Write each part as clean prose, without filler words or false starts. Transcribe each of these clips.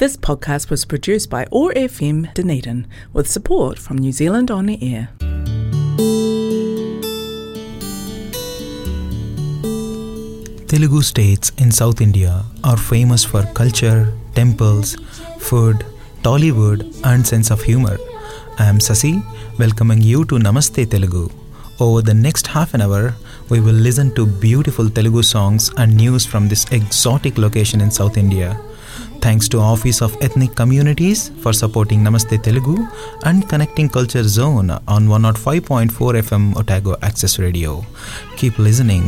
This podcast was produced by OAR FM Dunedin with support from New Zealand On Air. Telugu states in South India are famous for culture, temples, food, Tollywood and sense of humor. I am Sasi, welcoming you to Namaste Telugu. Over the next half an hour, we will listen to beautiful Telugu songs and news from this exotic location in South India. Thanks to Office of Ethnic Communities for supporting Namaste Telugu and connecting Culture Zone on 105.4 FM Otago Access Radio. Keep listening.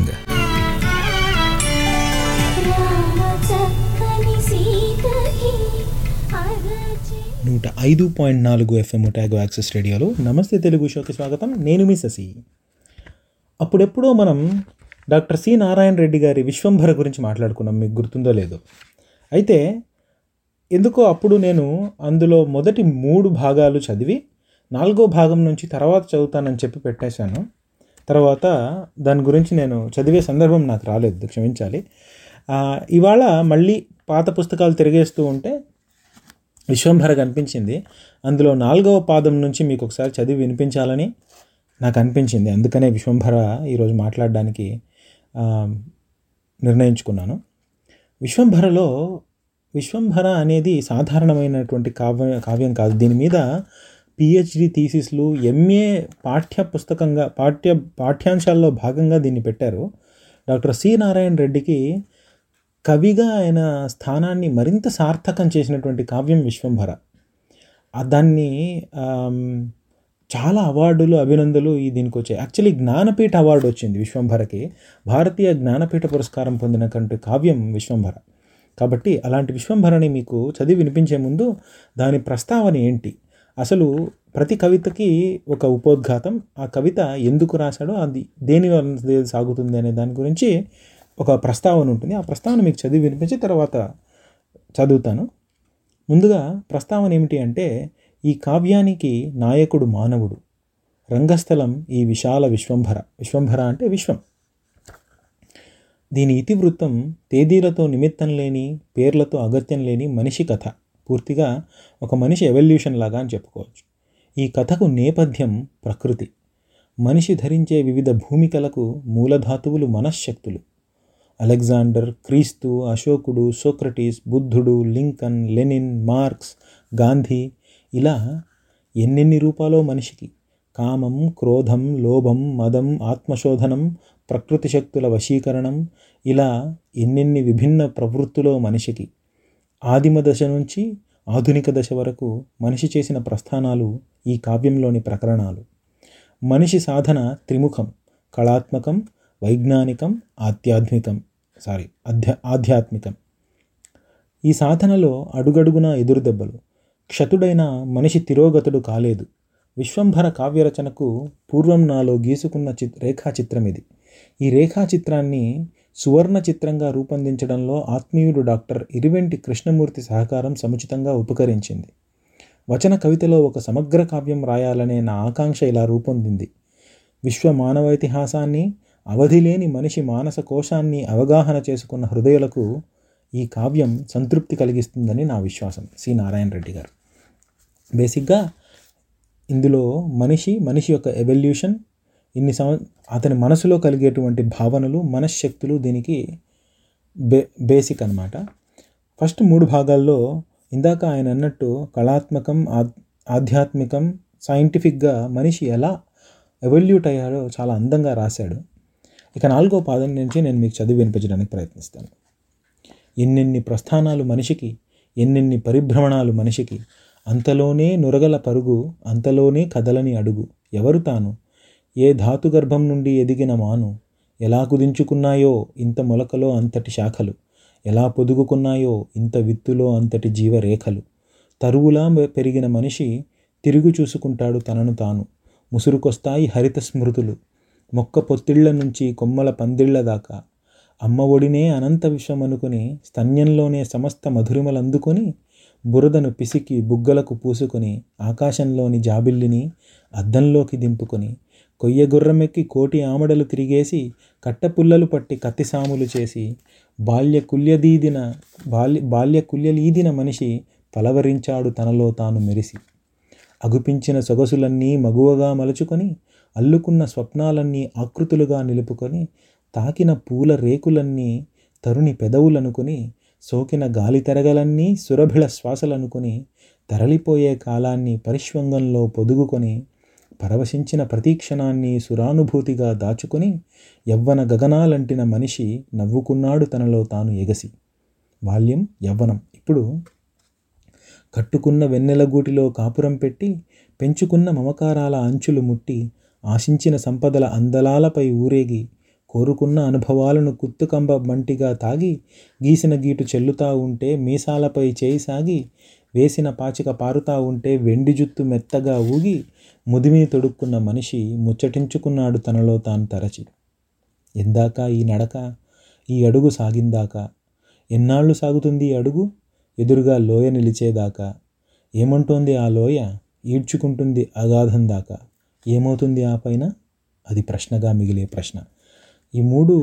105.4 FM Otago Access రేడియోలో నమస్తే తెలుగు షోకి స్వాగతం. నేను మీ శశి. అప్పుడెప్పుడో మనం doctor C Narayana Reddy గారి విశ్వంభర గురించి మాట్లాడుకున్నాం, మీకు గుర్తుందో లేదో. అయితే ఎందుకో అప్పుడు నేను అందులో మొదటి 3 భాగాలు చదివి 4వ భాగం నుంచి తర్వాత చదువుతానని చెప్పి పెట్టేశాను. తర్వాత దాని గురించి నేను చదివే సందర్భం నాకు రాలేదు, క్షమించాలి. ఇవాళ మళ్ళీ పాత పుస్తకాలు తిరిగేస్తూ ఉంటే విశ్వంభర కనిపించింది. అందులో 4వ పాదం నుంచి మీకు ఒకసారి చదివి వినిపించాలని నాకు అనిపించింది. అందుకనే విశ్వంభర ఈరోజు మాట్లాడడానికి నిర్ణయించుకున్నాను. విశ్వంభర అనేది సాధారణమైనటువంటి కావ్యం కాదు. దీని మీద పిహెచ్డి థీసిస్లు, ఎంఏ పాఠ్యాంశాల్లో భాగంగా దీన్ని పెట్టారు. డాక్టర్ సి నారాయణ రెడ్డికి కవిగా ఆయన స్థానాన్ని మరింత సార్థకం చేసినటువంటి కావ్యం విశ్వంభర. దాన్ని చాలా అవార్డులు, అభినందనలు దీనికి వచ్చాయి. యాక్చువల్లీ జ్ఞానపీఠ అవార్డు వచ్చింది విశ్వంభరకి. భారతీయ జ్ఞానపీఠ పురస్కారం పొందినటువంటి కావ్యం విశ్వంభర. కాబట్టి అలాంటి విశ్వంభరని మీకు చదివి వినిపించే ముందు దాని ప్రస్తావన ఏంటి, అసలు ప్రతి కవితకి ఒక ఉపోద్ఘాతం, ఆ కవిత ఎందుకు రాశాడో, అది దేని వల్ల సాగుతుంది అనే దాని గురించి ఒక ప్రస్తావన ఉంటుంది. ఆ ప్రస్తావన మీకు చదివి వినిపించి తర్వాత చదువుతాను. ముందుగా ప్రస్తావన ఏమిటి అంటే, ఈ కావ్యానికి నాయకుడు మానవుడు, రంగస్థలం ఈ విశాల విశ్వంభర. విశ్వంభర అంటే విశ్వం. దీని ఇతివృత్తం తేదీలతో నిమిత్తం లేని, పేర్లతో అగత్యం లేని మనిషి కథ. పూర్తిగా ఒక మనిషి ఎవల్యూషన్ లాగా అని చెప్పుకోవచ్చు. ఈ కథకు నేపథ్యం ప్రకృతి. మనిషి ధరించే వివిధ భూమికలకు మూలధాతువులు మనశ్శక్తులు. అలెగ్జాండర్, క్రీస్తు, అశోకుడు, సోక్రటీస్, బుద్ధుడు, లింకన్, లెనిన్, మార్క్స్, గాంధీ, ఇలా ఎన్నెన్ని రూపాలో మనిషికి. కామం, క్రోధం, లోభం, మదం, ఆత్మశోధనం, ప్రకృతి శక్తుల వశీకరణం, ఇలా ఎన్నెన్ని విభిన్న ప్రవృత్తులో మనిషికి. ఆదిమ దశ నుంచి ఆధునిక దశ వరకు మనిషి చేసిన ప్రస్థానాలు ఈ కావ్యంలోని ప్రకరణాలు. మనిషి సాధన త్రిముఖం: కళాత్మకం, వైజ్ఞానికం, ఆధ్యాత్మికం. ఈ సాధనలో అడుగడుగునా ఎదురుదెబ్బలు. క్షతుడైన మనిషి తిరోగతుడు కాలేదు. విశ్వంభర కావ్యరచనకు పూర్వం నాలో గీసుకున్న రేఖాచిత్రం ఇది. ఈ రేఖాచిత్రాన్ని సువర్ణ చిత్రంగా రూపొందించడంలో ఆత్మీయుడు డాక్టర్ ఇరువెంటి కృష్ణమూర్తి సహకారం సముచితంగా ఉపకరించింది. వచన కవితలో ఒక సమగ్ర కావ్యం రాయాలనే నా ఆకాంక్ష ఇలా రూపొందింది. విశ్వ మానవైతిహాసాన్ని, అవధిలేని మనిషి మానస కోశాన్ని అవగాహన చేసుకున్న హృదయాలకు ఈ కావ్యం సంతృప్తి కలిగిస్తుందని నా విశ్వాసం. సి నారాయణ రెడ్డి గారు. బేసిక్గా ఇందులో మనిషి యొక్క ఎవల్యూషన్, అతని మనసులో కలిగేటువంటి భావనలు, మనశ్శక్తులు దీనికి బేసిక్ అన్నమాట. ఫస్ట్ 3 భాగాల్లో ఇందాక ఆయన అన్నట్టు కళాత్మకం, ఆధ్యాత్మికం, సైంటిఫిక్గా మనిషి ఎలా ఎవల్యూట్ అయ్యాడో చాలా అందంగా రాశాడు. ఇక 4వ పాదం నుంచి నేను మీకు చదివి వినిపించడానికి ప్రయత్నిస్తాను. ఎన్నెన్ని ప్రస్థానాలు మనిషికి, ఎన్నెన్ని పరిభ్రమణాలు మనిషికి, అంతలోనే నురగల పరుగు, అంతలోనే కదలని అడుగు. ఎవరు తాను? ఏ ధాతుగర్భం నుండి ఎదిగిన మాను, ఎలా కుదించుకున్నాయో ఇంత మొలకలో అంతటి శాఖలు, ఎలా పొదుగుకున్నాయో ఇంత విత్తులో అంతటి జీవరేఖలు. తరువులా పెరిగిన మనిషి తిరుగు చూసుకుంటాడు తనను తాను. ముసురుకొస్తాయి హరిత స్మృతులు, మొక్క పొత్తిళ్ల నుంచి కొమ్మల పందిళ్ల దాకా. అమ్మ ఒడినే అనంత విశ్వం అనుకుని, స్తన్యంలోనే సమస్త మధురిమలందుకొని, బురదను పిసికి బుగ్గలకు పూసుకొని, ఆకాశంలోని జాబిల్లిని అద్దంలోకి దింపుకొని, కొయ్యగుర్రమెక్కి కోటి ఆమడలు తిరిగేసి, కట్టపుల్లలు పట్టి కత్తిసాములు చేసి, బాల్య కుల్యలీదిన మనిషి పలవరించాడు తనలో తాను మెరిసి. అగుపించిన సొగసులన్నీ మగువగా మలుచుకొని, అల్లుకున్న స్వప్నాలన్నీ ఆకృతులుగా నిలుపుకొని, తాకిన పూల రేకులన్నీ తరుణి పెదవులనుకుని, సోకిన గాలి తెరగలన్నీ సురభిళ శ్వాసలనుకుని, తరలిపోయే కాలాన్ని పరిష్వంగంలో పొదుగుకొని, పరవశించిన ప్రతీక్షణాన్ని సురానుభూతిగా దాచుకొని, యవ్వన గగనాలంటిన మనిషి నవ్వుకున్నాడు తనలో తాను ఎగసి. బాల్యం, యవ్వనం. ఇప్పుడు కట్టుకున్న వెన్నెలగూటిలో కాపురం పెట్టి, పెంచుకున్న మమకారాల అంచులు ముట్టి, ఆశించిన సంపదల అందలాలపై ఊరేగి, కోరుకున్న అనుభవాలను కుత్తుకంబ మంటిగా తాగి, గీసిన గీటు చెల్లుతా ఉంటే మీసాలపై చేయి సాగి, వేసిన పాచిక పారుతా ఉంటే వెండి జుత్తు మెత్తగా ఊగి, ముదిమిని తొడుక్కున్న మనిషి ముచ్చటించుకున్నాడు తనలో తాను తరచి. ఎందాక ఈ నడక, ఈ అడుగు సాగిందాకా, ఎన్నాళ్ళు సాగుతుంది ఈ అడుగు, ఎదురుగా లోయ నిలిచేదాకా, ఏమంటోంది ఆ లోయ, ఈడ్చుకుంటుంది అగాధం దాకా, ఏమవుతుంది ఆ పైన, అది ప్రశ్నగా మిగిలే ప్రశ్న. ఈ 3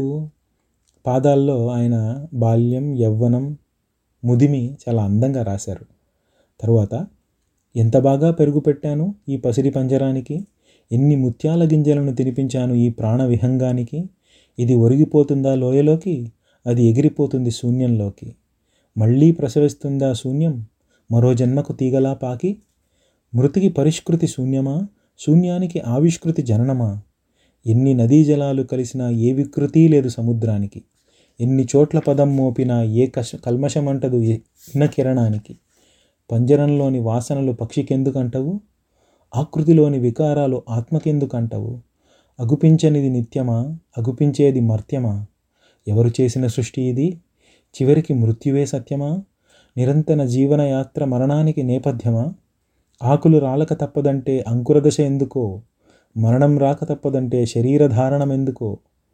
పాదాల్లో ఆయన బాల్యం, యవ్వనం, ముదిమి చాలా అందంగా రాశారు. తరువాత, ఎంత బాగా పెరుగు పెట్టాను ఈ పసిడి పంజరానికి, ఎన్ని ముత్యాల గింజలను తినిపించాను ఈ ప్రాణ విహంగానికి, ఇది ఒరిగిపోతుందా లోయలోకి, అది ఎగిరిపోతుంది శూన్యంలోకి, మళ్ళీ ప్రసవిస్తుందా శూన్యం, మరో జన్మకు తీగలా పాకి, మృతికి పరిష్కృతి శూన్యమా, శూన్యానికి ఆవిష్కృతి జననమా, ఎన్ని నదీ జలాలు కలిసినా ఏ వికృతి లేదు సముద్రానికి, ఎన్ని చోట్ల పదం మోపినా ఏ కల్మషమంటదు ఎన్న కిరణానికి, పంజరంలోని వాసనలు పక్షికెందుకంటవు, ఆకృతిలోని వికారాలు ఆత్మకెందుకంటవు, అగుపించనిది నిత్యమా, అగుపించేది మర్త్యమా, ఎవరు చేసిన సృష్టి ఇది, చివరికి మృత్యువే సత్యమా, నిరంతర జీవనయాత్ర మరణానికి నేపథ్యమా, ఆకులు రాలక తప్పదంటే అంకురదశ ఎందుకో, మరణం రాక తప్పదంటే శరీరధారణం ఎందుకో,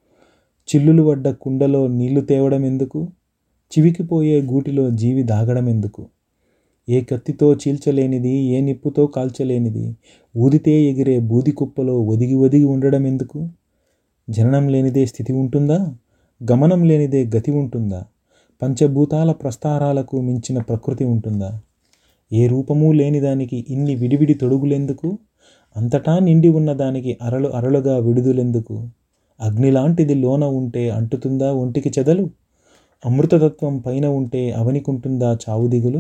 చిల్లులు పడ్డ కుండలో నీళ్లు తేవడం ఎందుకు, చివికిపోయే గూటిలో జీవి దాగడం ఎందుకు, ఏ కత్తితో చీల్చలేనిది, ఏ నిప్పుతో కాల్చలేనిది, ఊదితే ఎగిరే బూది కుప్పలో ఒదిగి ఒదిగి ఉండడం ఎందుకు, జననం లేనిదే స్థితి ఉంటుందా, గమనం లేనిదే గతి ఉంటుందా, పంచభూతాల ప్రస్తారాలకు మించిన ప్రకృతి ఉంటుందా, ఏ రూపమూ లేని దానికి ఇన్ని విడివిడి తొడుగులెందుకు, అంతటా నిండి ఉన్న దానికి అరలు అరలుగా విడుదలెందుకు, అగ్నిలాంటిది లోన ఉంటే అంటుతుందా ఒంటికి చెదలు, అమృతతత్వం పైన ఉంటే అవనికుంటుందా చావు దిగులు,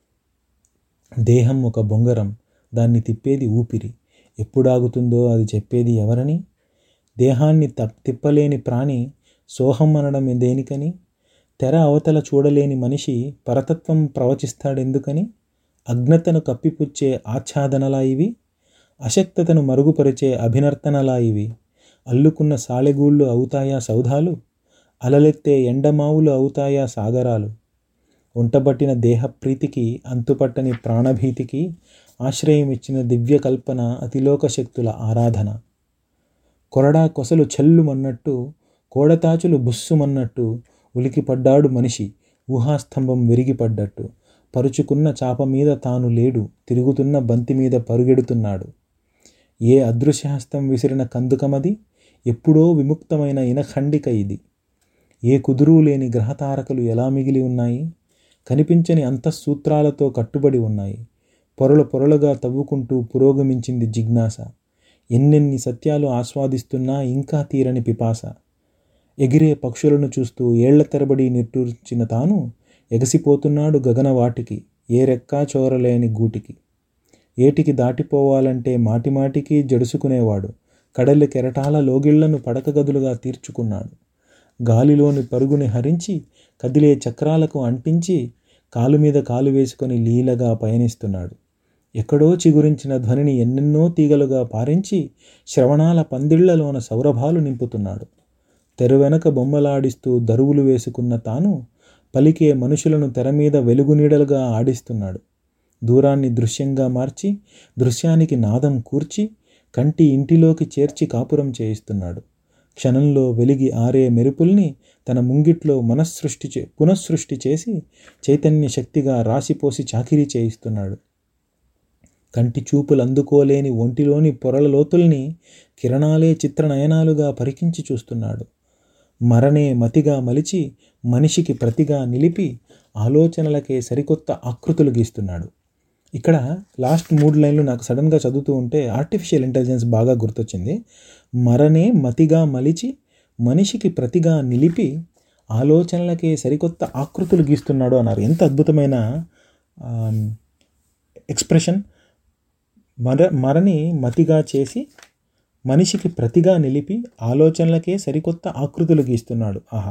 దేహం ఒక బొంగరం, దాన్ని తిప్పేది ఊపిరి, ఎప్పుడాగుతుందో అది చెప్పేది ఎవరని, దేహాన్ని తిప్పలేని ప్రాణి సోహం అనడం దేనికని, తెర అవతల చూడలేని మనిషి పరతత్వం ప్రవచిస్తాడెందుకని, అజ్ఞతను కప్పిపుచ్చే ఆచ్ఛాదనలా ఇవి, అశక్తతను మరుగుపరిచే అభినర్తనలా ఇవి, అల్లుకున్న సాలెగూళ్ళు అవుతాయా సౌధాలు, అలలెత్తే ఎండమావులు అవుతాయా సాగరాలు, ఒంటబట్టిన దేహప్రీతికి అంతుపట్టని ప్రాణభీతికి ఆశ్రయం ఇచ్చిన దివ్యకల్పన అతిలోక శక్తుల ఆరాధన, కొరడా కొసలు చెల్లుమన్నట్టు, కోడతాచులు బుస్సుమన్నట్టు ఉలికిపడ్డాడు మనిషి ఊహాస్తంభం విరిగిపడ్డట్టు, పరుచుకున్న చాప మీద తాను లేడు, తిరుగుతున్న బంతి మీద పరుగెడుతున్నాడు, ఏ అదృశ్యహస్తం విసిరిన కందుకమది, ఎప్పుడో విముక్తమైన ఇనఖండిక ఇది, ఏ కుదురు లేని గ్రహతారకలు ఎలా మిగిలి ఉన్నాయి, కనిపించని అంతఃసూత్రాలతో కట్టుబడి ఉన్నాయి, పొరలు పొరలుగా తవ్వుకుంటూ పురోగమించింది జిజ్ఞాస, ఎన్నెన్ని సత్యాలు ఆస్వాదిస్తున్నా ఇంకా తీరని పిపాస, ఎగిరే పక్షులను చూస్తూ ఏళ్ల తరబడి నిట్టూర్చిన తాను ఎగసిపోతున్నాడు గగనవాటికి, ఏ రెక్కా చోరలేని గూటికి, ఏటికి దాటిపోవాలంటే మాటిమాటికి జడుసుకునేవాడు, కడలి కెరటాల లోగిళ్లను పడక గదులుగా తీర్చుకున్నాడు, గాలిలోని పరుగుని హరించి కదిలే చక్రాలకు అంటించి కాలు మీద కాలు వేసుకొని లీలగా పయనిస్తున్నాడు, ఎక్కడో చిగురించిన ధ్వనిని ఎన్నెన్నో తీగలుగా పారించి శ్రవణాల పందిళ్లలోన సౌరభాలు నింపుతున్నాడు, తెరవెనక బొమ్మలాడిస్తూ దరువులు వేసుకున్న తాను పలికే మనుషులను తెరమీద వెలుగునీడలుగా ఆడిస్తున్నాడు, దూరాన్ని దృశ్యంగా మార్చి దృశ్యానికి నాదం కూర్చి కంటి ఇంటిలోకి చేర్చి కాపురం చేయిస్తున్నాడు, క్షణంలో వెలిగి ఆరే మెరుపుల్ని తన ముంగిట్లో పునఃసృష్టి చేసి చైతన్య శక్తిగా రాసిపోసి చాకిరీ చేయిస్తున్నాడు, కంటి చూపులు అందుకోలేని ఒంటిలోని పొరల లోతుల్ని కిరణాలే చిత్రనయనాలుగా పరికించి చూస్తున్నాడు, మరనే మతిగా మలిచి మనిషికి ప్రతిగా నిలిపి ఆలోచనలకే సరికొత్త ఆకృతులు గీస్తున్నాడు. ఇక్కడ లాస్ట్ 3 లైన్లు నాకు సడన్గా చదువుతూ ఉంటే ఆర్టిఫిషియల్ ఇంటెలిజెన్స్ బాగా గుర్తొచ్చింది. మరనే మతిగా మలిచి మనిషికి ప్రతిగా నిలిపి ఆలోచనలకే సరికొత్త ఆకృతులు గీస్తున్నాడు అన్నారు. ఎంత అద్భుతమైన ఎక్స్ప్రెషన్. మరని మతిగా చేసి మనిషికి ప్రతిగా నిలిపి ఆలోచనలకే సరికొత్త ఆకృతులు గీస్తున్నాడు. ఆహా!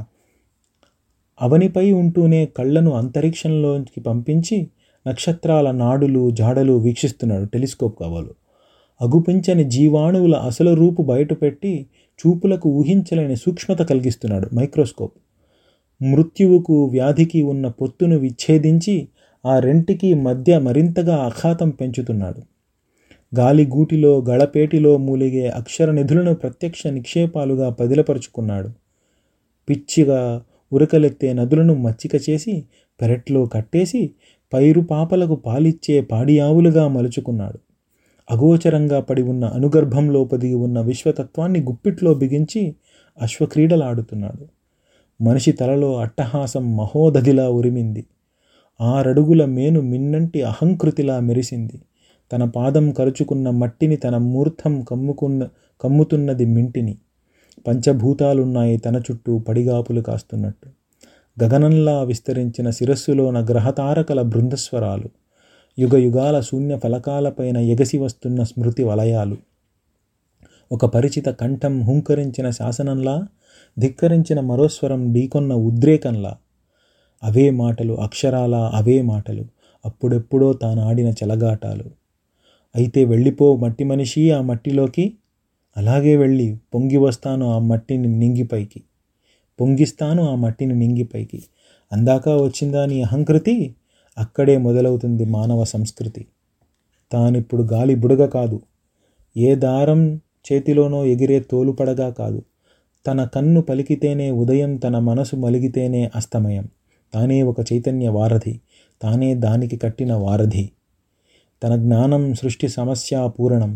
అవనిపై ఉంటూనే కళ్ళను అంతరిక్షంలోకి పంపించి నక్షత్రాల నాడులు జాడలు వీక్షిస్తున్నాడు. టెలిస్కోప్ కావాలి. అగుపించని జీవాణువుల అసలు రూపు బయటపెట్టి చూపులకు ఊహించలేని సూక్ష్మత కలిగిస్తున్నాడు. మైక్రోస్కోప్. మృత్యువుకు వ్యాధికి ఉన్న పొత్తును విచ్ఛేదించి ఆ రెంటికి మధ్య మరింతగా అఖాతం పెంచుతున్నాడు. గాలిగూటిలో గళపేటిలో మూలిగే అక్షర నిధులను ప్రత్యక్ష నిక్షేపాలుగా పదిలపరుచుకున్నాడు. పిచ్చిగా ఉరకలెత్తే నదులను మచ్చిక చేసి పెరట్లో కట్టేసి పైరు పాపలకు పాలిచ్చే పాడియావులుగా మలుచుకున్నాడు. అగోచరంగా పడి ఉన్న అనుగర్భంలో పొదిగి ఉన్న విశ్వతత్వాన్ని గుప్పిట్లో బిగించి అశ్వక్రీడలాడుతున్నాడు. మనిషి తలలో అట్టహాసం మహోదధిలా ఉరిమింది. 6 అడుగుల మేను మిన్నంటి అహంకృతిలా మెరిసింది. తన పాదం కరుచుకున్న మట్టిని తన మూర్ధం కమ్ముతున్నది మింటిని. పంచభూతాలున్నాయి తన చుట్టూ పడిగాపులు కాస్తున్నట్టు. గగనంలా విస్తరించిన శిరస్సులోన గ్రహతారకల బృందస్వరాలు. యుగ యుగాల శూన్య ఫలకాలపైన ఎగసి వస్తున్న స్మృతి వలయాలు. ఒక పరిచిత కంఠం హుంకరించిన శాసనంలా, ధిక్కరించిన మరోస్వరం ఢీకొన్న ఉద్రేకంలా. అవే మాటలు, అక్షరాలా అవే మాటలు, అప్పుడెప్పుడో తానాడిన చెలగాటాలు. అయితే వెళ్ళిపో మట్టి మనిషి ఆ మట్టిలోకి, అలాగే వెళ్ళి పొంగి వస్తాను ఆ మట్టిని నింగిపైకి, పొంగిస్తాను ఆ మట్టిని నింగిపైకి. అందాక వచ్చిందా నీ అహంకృతి, అక్కడే మొదలవుతుంది మానవ సంస్కృతి. తానిప్పుడు గాలి బుడగ కాదు, ఏ దారం చేతిలోనో ఎగిరే తోలుపడగా కాదు. తన కన్ను పలికితేనే ఉదయం, తన మనసు మలిగితేనే అస్తమయం. తానే ఒక చైతన్య వారధి, తానే దానికి కట్టిన వారధి. తన జ్ఞానం సృష్టి సమస్య పూరణం,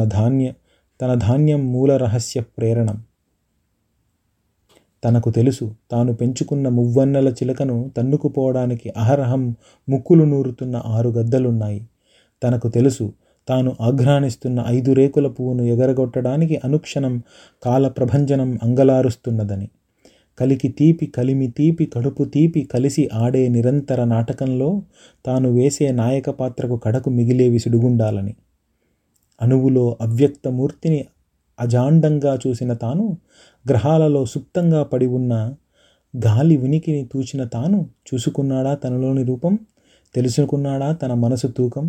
తన ధాన్యం మూల రహస్య ప్రేరణం. తనకు తెలుసు తాను పెంచుకున్న మువ్వన్నెల చిలకను తన్నుకుపోవడానికి అహరహం ముక్కులు నూరుతున్న 6 గద్దలున్నాయి. తనకు తెలుసు తాను ఆఘ్రానిస్తున్న 5 రేకుల పువ్వును ఎగరగొట్టడానికి అనుక్షణం కాల ప్రభంజనం అంగలారుస్తున్నదని. కలికి తీపి, కలిమి తీపి, కడుపు తీపి కలిసి ఆడే నిరంతర నాటకంలో తాను వేసే నాయక పాత్రకు కడకు మిగిలేవి సుడిగుండాలని. అణువులో అవ్యక్త మూర్తిని అజాండంగా చూసిన తాను, గ్రహాలలో సుప్తంగా పడి ఉన్న గాలి ఉనికిని తూచిన తాను చూసుకున్నాడా తనలోని రూపం? తెలుసుకున్నాడా తన మనసు తూకం?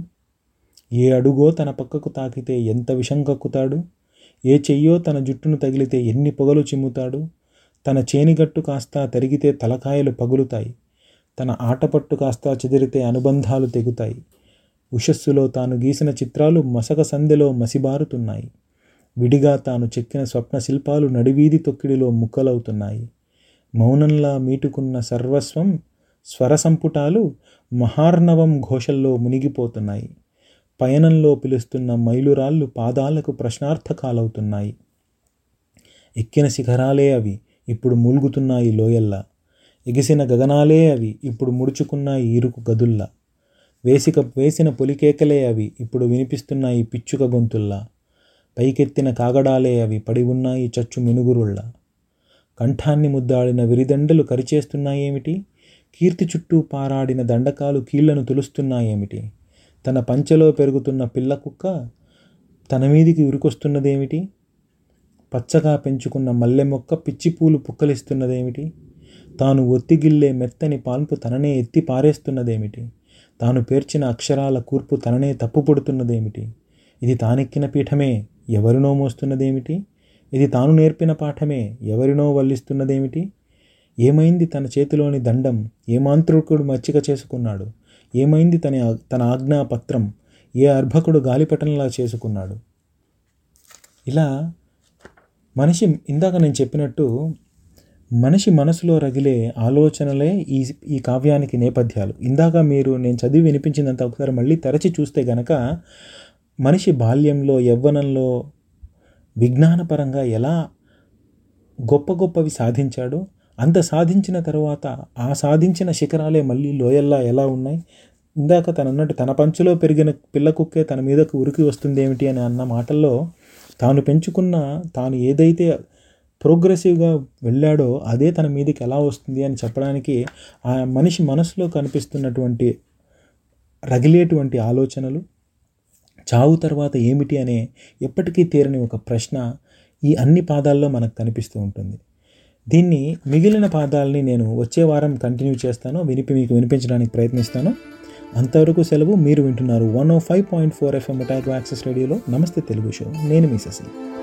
ఏ అడుగో తన పక్కకు తాకితే ఎంత విషం కక్కుతాడు? ఏ చెయ్యో తన జుట్టును తగిలితే ఎన్ని పొగలు చిమ్ముతాడు? తన చేనిగట్టు కాస్తా తరిగితే తలకాయలు పగులుతాయి. తన ఆటపట్టు కాస్తా చెదిరితే అనుబంధాలు తెగుతాయి. ఉషస్సులో తాను గీసిన చిత్రాలు మసక సందెలో మసిబారుతున్నాయి. విడిగా తాను చెక్కిన స్వప్న శిల్పాలు నడివీధి తొక్కిడిలో ముక్కలవుతున్నాయి. మౌనంలా మీటుకున్న సర్వస్వం స్వర సంపుటాలు మహార్ణవం ఘోషల్లో మునిగిపోతున్నాయి. పయనంలో పిలుస్తున్న మైలురాళ్ళు పాదాలకు ప్రశ్నార్థకాలవుతున్నాయి. ఎక్కిన శిఖరాలే అవి ఇప్పుడు మూల్గుతున్నాయి లోయల్లా. ఎగిసిన గగనాలే అవి ఇప్పుడు ముడుచుకున్నాయి ఇరుకు గదుల్లా. వేసిన పొలికేకలే అవి ఇప్పుడు వినిపిస్తున్నాయి పిచ్చుక గొంతుల్లా. పైకెత్తిన కాగడాలే అవి పడి ఉన్నాయి చచ్చు మినుగురుళ్ళ. కంఠాన్ని ముద్దాడిన విరిదండలు కరిచేస్తున్నాయేమిటి? కీర్తి చుట్టూ పారాడిన దండకాలు కీళ్లను తులుస్తున్నాయేమిటి? తన పంచెలో పెరుగుతున్న పిల్ల కుక్క తన మీదికి ఉరికొస్తున్నదేమిటి? పచ్చగా పెంచుకున్న మల్లె మొక్క పిచ్చిపూలు పుక్కలిస్తున్నదేమిటి? తాను ఒత్తిగిల్లే మెత్తని పాన్పు తననే ఎత్తి పారేస్తున్నదేమిటి? తాను పేర్చిన అక్షరాల కూర్పు తననే తప్పుపడుతున్నదేమిటి? ఇది తానెక్కిన పీఠమే ఎవరినో మోస్తున్నదేమిటి? ఇది తాను నేర్పిన పాఠమే ఎవరినో వల్లిస్తున్నదేమిటి? ఏమైంది తన చేతిలోని దండం? ఏ మాంత్రికుడు మచ్చిక చేసుకున్నాడు? ఏమైంది తన ఆజ్ఞాపత్రం? ఏ అర్భకుడు గాలిపటంలా చేసుకున్నాడు? ఇలా మనిషి, ఇందాక నేను చెప్పినట్టు మనిషి మనసులో రగిలే ఆలోచనలే ఈ కావ్యానికి నేపథ్యాలు. ఇందాక నేను చదివి వినిపించిందంతా ఒకసారి మళ్ళీ తరచి చూస్తే గనక మనిషి బాల్యంలో, యవ్వనంలో విజ్ఞానపరంగా ఎలా గొప్ప గొప్పవి సాధించాడో అంత సాధించిన తర్వాత ఆ సాధించిన శిఖరాలే మళ్ళీ లోయల్లా ఎలా ఉన్నాయి, ఇందాక తను అన్నట్టు తన పంచులో పెరిగిన పిల్ల కుక్కే తన మీదకు ఉరికి వస్తుంది ఏమిటి అని అన్న మాటల్లో తాను పెంచుకున్న తాను ఏదైతే ప్రోగ్రెసివ్గా వెళ్ళాడో అదే తన మీదకి ఎలా వస్తుంది అని చెప్పడానికి ఆ మనిషి మనసులో కనిపిస్తున్నటువంటి రగిలేటువంటి ఆలోచనలు, చావు తర్వాత ఏమిటి అనే ఎప్పటికీ తీరని ఒక ప్రశ్న ఈ అన్ని పాదాల్లో మనకు కనిపిస్తూ ఉంటుంది. దీన్ని మిగిలిన పాదాలని నేను వచ్చే వారం కంటిన్యూ చేస్తాను, మీకు వినిపించడానికి ప్రయత్నిస్తాను. అంతవరకు సెలవు. మీరు వింటున్నారు 105.4 FM మొటాటో యాక్సెస్ రేడియోలో నమస్తే తెలుగు షో. నేను మీ శశి.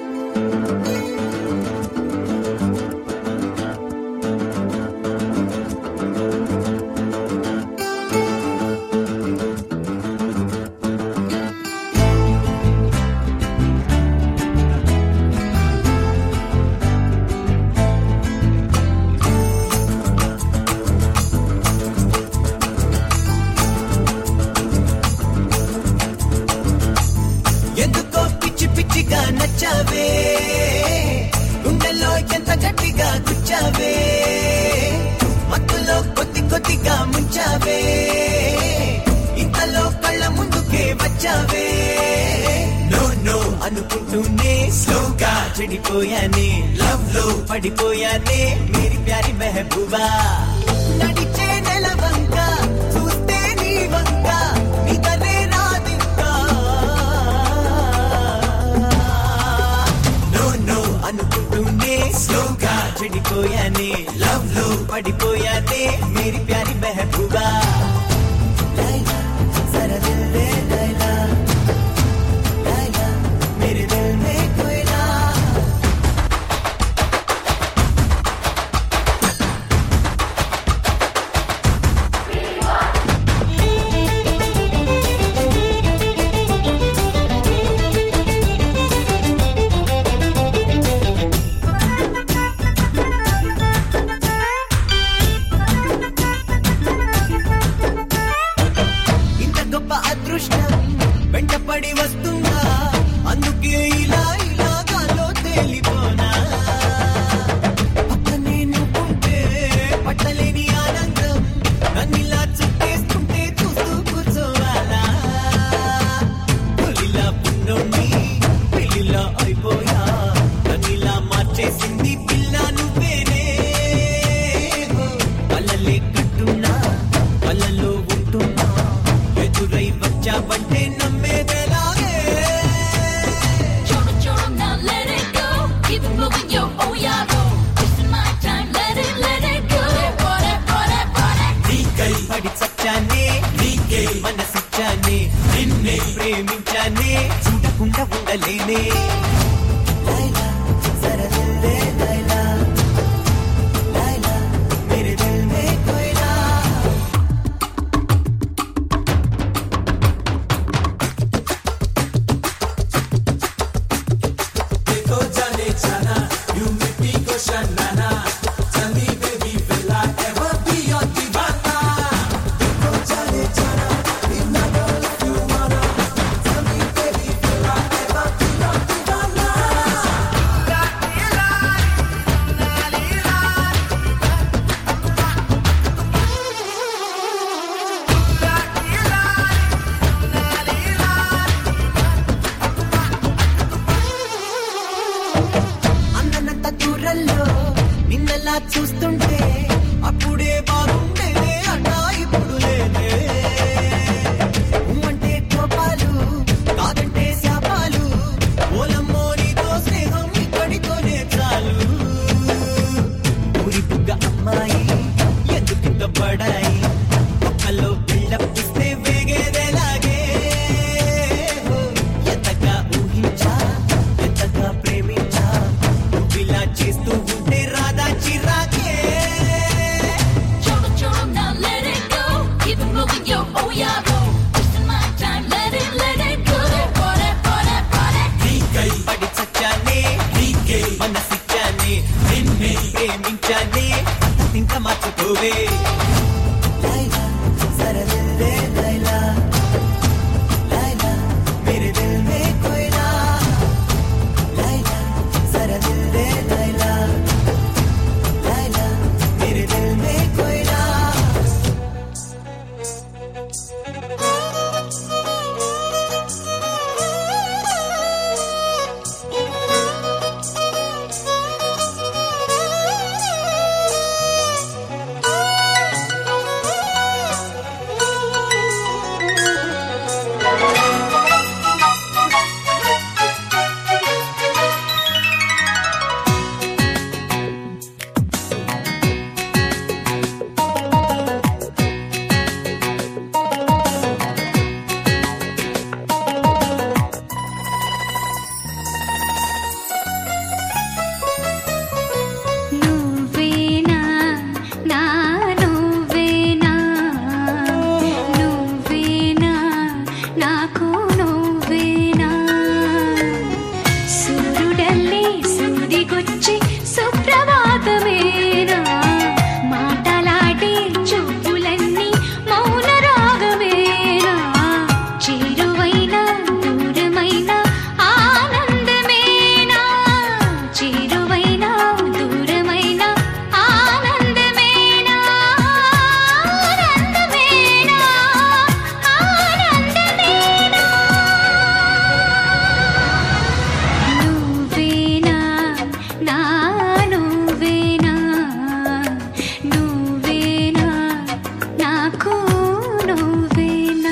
అనుకుంటూనే స్లోగా చెడిపోయానే, లవ్ లో పడిపోయానే మేరీ ప్యారీ మెహబూబా. నడిచే నెల వంక చూస్తే నీ వంక నిదరే రాదింకా. నో నో అనుకుంటూనే స్లోగా చెడిపోయానే, లవ్ లో పడిపోయానే మేరీ ప్యారీ మెహబూబా. లైలా జరా దిల్ దే లైలా, వెంటపడి వస్తుందా అందుకే ఇలా ఇలా గాల్లో తేలిపోనా. పక్కనే నువ్వుంటే పట్టలేని ఆనందం నన్నిలా చుట్టేస్తుంటే చూస్తూ కూర్చోవాలా. తొలిలా పున్నోని పెళ్లిలా అయిపోయా, నన్నిలా మార్చేసింది పిల్ల నువ్వేనే. పల్లలే కట్టున్నా పల్లలో ఉంటున్నా, ఎదురై వచ్చావంటే నమ్మేదెలాగే. పడి చచ్చానే నీకే మనసిచ్చానే, నిన్నే ప్రేమించానే చూడకుండా ఉండలేనే. లైలా జరా దిల్ దే లైలా, లైలా మేరే దిల్ మే కోయిలా. देखो जाने जाना you make me go shanana, tell me baby will I ever be your divana. देखो जाने जाना inna girl if you wanna, tell me baby will I ever be your divana. La la la la అందనంత దూరంలో నిన్నలా చూస్తుంటే అప్పుడే బాగుండేదే అన్నా ఇప్పుడు లేదే. ఉమ్మంటే కోపాలు కాదంటే శాపాలు, ఓలమ్మో నీతో స్నేహం ఇక్కడితోనే చాలు. ఊరి బుగ్గ అమ్మాయి ఎందుకింత పడాయి, ఒక్కలో బిళ్ళపిస్తే వేగేదేలాగే. ఎంతగా ఊహించా ఎంతగా ప్రేమించా, నువ్విలా చేస్తూ ఉంటే రాదా చిరాకే. నీకై పడి చచ్చానే, నీకే మనసిచ్చానే, నిన్నే ప్రేమించానే ఇంకా మార్చుకోవే. లైలా జరా దిల్ దే లైలా, లైలా మేరే దిల్ మే కోయిలా. లైలా జరా దిల్ దే లైలా, నాకు నువ్వేనా సూర్యుడల్లే సూదికొచ్చి సుప్రభాతమేనా మాటలాడే చూపులన్నీ మౌన రాగమేనా చేరువైన దూరమైన ఆనందమేనా చేరువైన దూరమైన ఆనందమేనా ఆనందమేనా ఆనందమేనా నువ్వేనా నా నువ్వేనా నువ్వేనా నాకు నువ్వేనా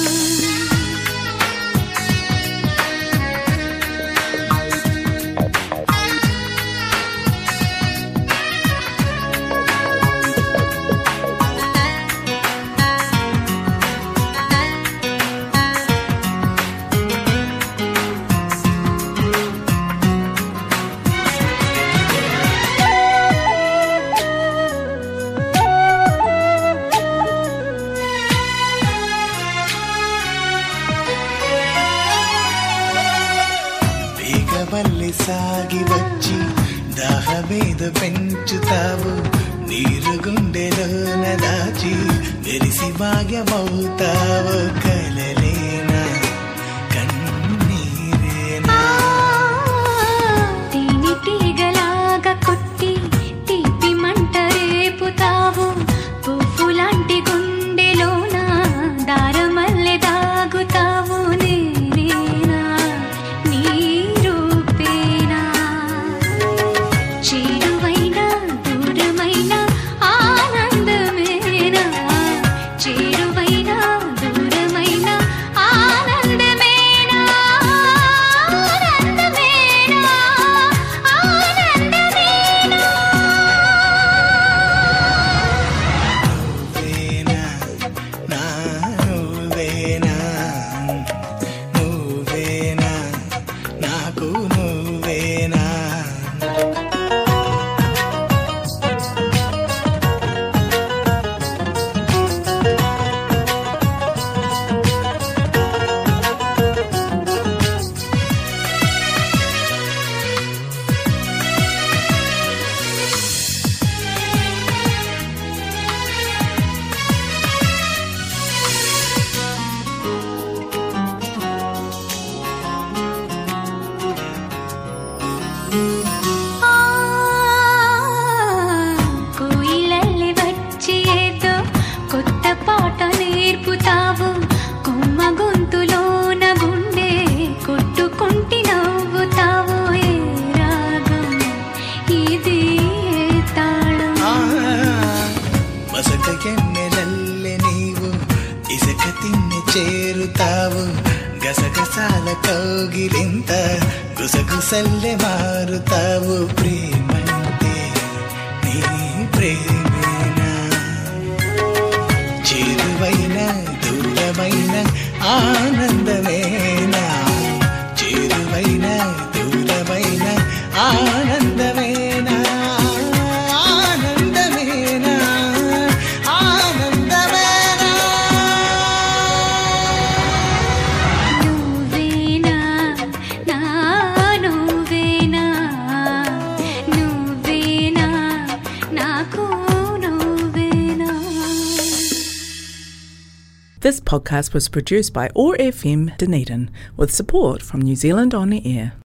వేగవల్లి సాగి వచ్చి దాహమేద పెంచుతావు నీరు గుండెలోన దాచి వెలిసి భాగ్యమవుతావు కలలేనా కన్నీరేనా తేనె తీగలాగా కొట్టి తీపి మంట రేపుతావు పువ్వులాంటి గుండెలోన దారమల్లె దాగుతావు నేనేనా నీ రూపేనా చేరువైన దూరమైన ఆనందమేనా చేరువైన దూరమైన ఆనందమేనా ఆనందమేనా ఆనందమేనా నువ్వేనా నా నువ్వేనా నువ్వేనా నాకు నువ్వేనా కోయిలల్లి వచ్చి ఏదో కొత్త పాట నేర్పుతావు కొమ్మ గొంతులోన గుండె కొట్టుకుంటి నవ్వుతావు ఏ రాగం ఇది ఏ తాళం మసక ఎన్నెలల్లె నీవు ఇసక తిన్నె చేరుతావు గసగసాల కౌగిలింత గుసగుసల్లె మారుతావు ప్రేమంటే నీ ప్రేమేనా చేరువైన దూరమైన ఆనందమేనా చేరువైన దూరమైన ఆనందమేనా ఆనందమేనా ఆనందమేనా నువ్వేనా నా నువ్వేనా నువ్వేనా నాకు నువ్వేనా This podcast was produced by OAR FM Dunedin with support from New Zealand On the Air.